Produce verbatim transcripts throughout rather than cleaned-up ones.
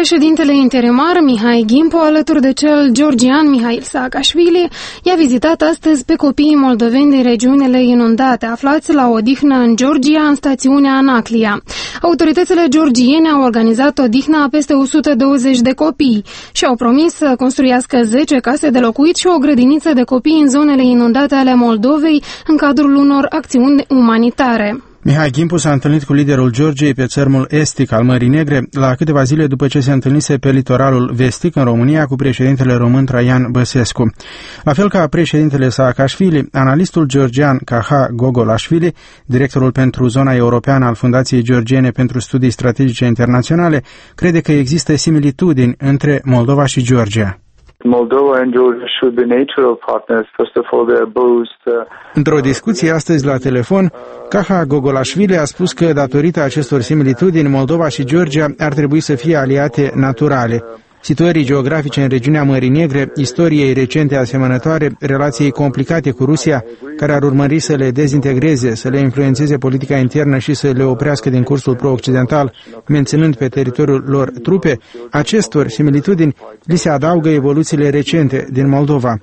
Președintele interimar Mihai Gimpo, alături de cel georgian Mihail Saakashvili, i-a vizitat astăzi pe copiii moldoveni din regiunile inundate, aflați la odihnă în Georgia, în stațiunea Anaclia. Autoritățile georgiene au organizat odihna a peste o sută douăzeci de copii și au promis să construiască zece case de locuit și o grădiniță de copii în zonele inundate ale Moldovei, în cadrul unor acțiuni umanitare. Mihai Gimpo s-a întâlnit cu liderul Georgiei pe țărmul estic al Mării Negre, la câteva zile după ce se întâlnise pe litoralul vestic în România cu președintele român Traian Băsescu. La fel ca președintele Saakashvili, analistul georgian Kaha Gogolashvili, directorul pentru zona europeană al Fundației Georgiene pentru Studii Strategice Internaționale, crede că există similitudini între Moldova și Georgia. Moldova and Georgia should be natural partners. First of all, they are both. Într-o discuție astăzi la telefon, Kaha Gogolashvili a spus că datorită acestor similitudini, Moldova și Georgia ar trebui să fie aliate naturale. Situării geografice în regiunea Mării Negre, istoriei recente asemănătoare, relației complicate cu Rusia, care ar urmări să le dezintegreze, să le influențeze politica internă și să le oprească din cursul pro-occidental, menținând pe teritoriul lor trupe, acestor similitudini li se adaugă evoluțiile recente din Moldova.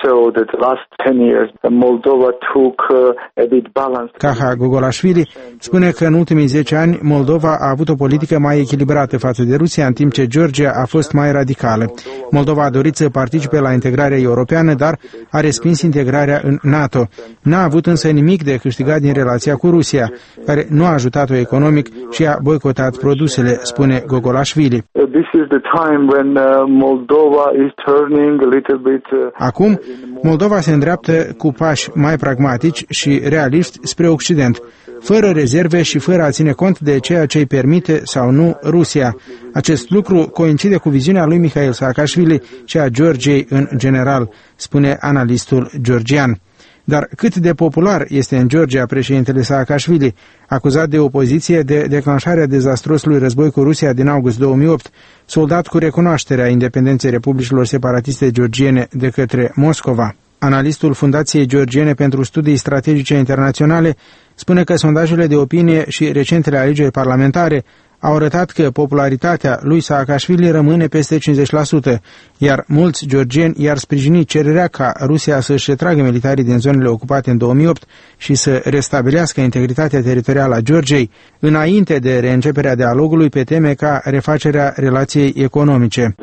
Kaha Gogolashvili spune că în ultimii zece ani Moldova a avut o politică mai echilibrată față de Rusia, în timp ce Georgia a fost mai radicală. Moldova a dorit să participe la integrarea europeană, dar a respins integrarea în NATO. N-a avut însă nimic de câștigat din relația cu Rusia, care nu a ajutat-o economic și a boicotat produsele, spune Gogolashvili. Acum, Moldova se îndreaptă cu pași mai pragmatici și realiști spre Occident, fără rezerve și fără a ține cont de ceea ce îi permite sau nu Rusia. Acest lucru coincide cu viziunea lui Mihail Saakashvili și a Georgiei în general, spune analistul georgian. Dar cât de popular este în Georgia președintele Saakashvili, acuzat de opoziție de declanșarea dezastrosului război cu Rusia din august două mii opt, soldat cu recunoașterea independenței republicilor separatiste georgiene de către Moscova. Analistul Fundației Georgiene pentru Studii Strategice Internaționale spune că sondajele de opinie și recentele alegeri parlamentare au arătat că popularitatea lui Saakashvili rămâne peste cincizeci la sută, iar mulți georgieni i-ar sprijini cererea ca Rusia să-și retragă militarii din zonele ocupate în două mii opt și să restabilească integritatea teritorială a Georgiei, înainte de reînceperea dialogului pe teme ca refacerea relației economice.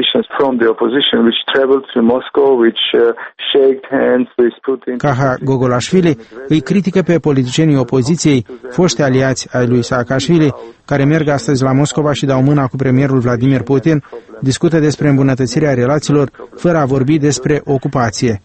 Kaha Gogolashvili îi critică pe politicienii opoziției, foști aliați ai lui Saakashvili, care merg astăzi la Moscova și dau mâna cu premierul Vladimir Putin, discută despre îmbunătățirea relațiilor, fără a vorbi despre ocupație.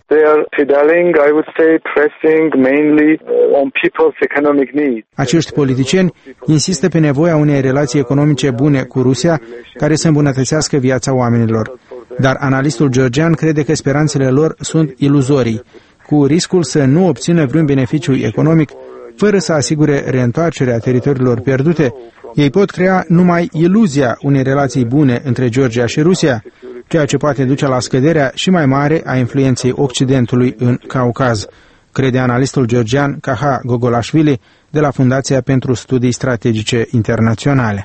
Acești politicieni insistă pe nevoia unei relații economice bune cu Rusia, care să îmbunătățească viața oamenilor. Dar analistul georgian crede că speranțele lor sunt iluzorii, cu riscul să nu obțină vreun beneficiu economic, fără să asigure reîntoarcerea teritoriilor pierdute. Ei pot crea numai iluzia unei relații bune între Georgia și Rusia, ceea ce poate duce la scăderea și mai mare a influenței Occidentului în Caucaz, crede analistul georgian Kaha Gogolashvili de la Fundația pentru Studii Strategice Internaționale.